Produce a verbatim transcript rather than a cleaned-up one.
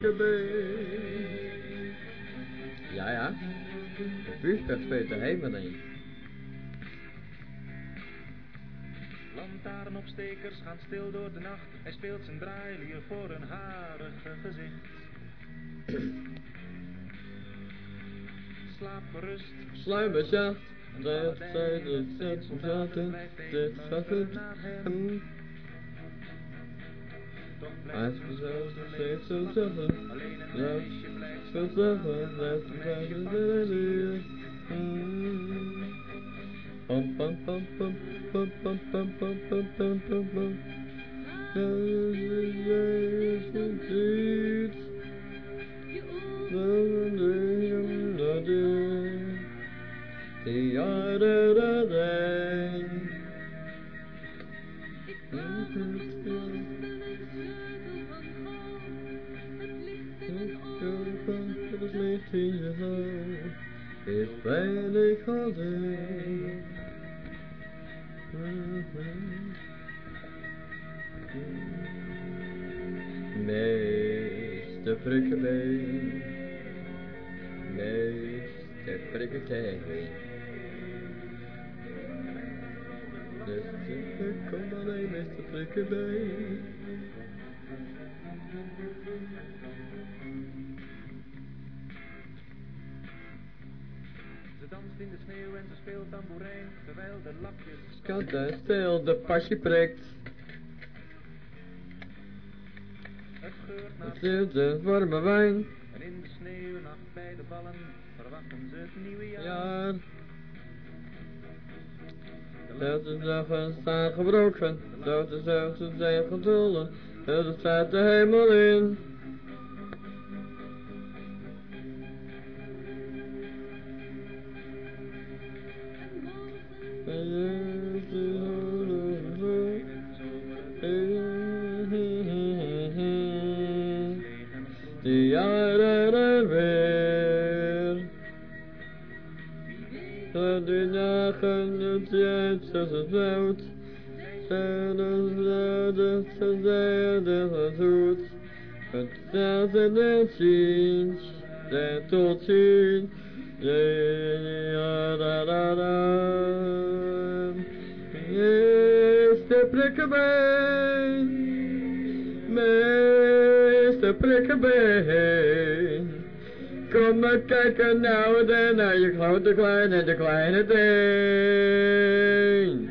Ja, ja. De vuurspechtspeter heeft me dan. Lantaarnopstekers gaan stil door de nacht. Hij speelt zijn draailier voor een harige gezicht. Slaap gerust. Sluimerzacht. Dat zij de zet van zaten. Dit gaat het naar hem. Hij is mezelf nog steeds zo zeggen. Alleen een meisje blijft zo zeggen. Dat een meisje blijft. Pam pam pam pam pam pam pam pam pam pam pam pam. Het licht in je hoofd is veilig alleen. Meester Frikkebeen, Meester Frikkebeen. Dus ik kom alleen Meester Frikkebeen. Ze danst in de sneeuw en ze speelt tamboerijn, terwijl de lapjes... Skat en stil, de pasje prikt. Het geurt naar... Het zit een warme wijn. En in de sneeuwnacht bij de ballen verwachten ze het nieuwe jaar. Ja. De dagen staan gebroken, dood de zelfde zijn gedulden. Het staat de hemel in. De jaren er weer. De dagen het jet zoals het woud. En het zade verzijde het goed. Het staat in het ziens. En tot ziens. Ja da da da. Meester Frikkebeen, Meester Frikkebeen. Kom maar kijken nou en dan naar je grote kleine, de kleine teen.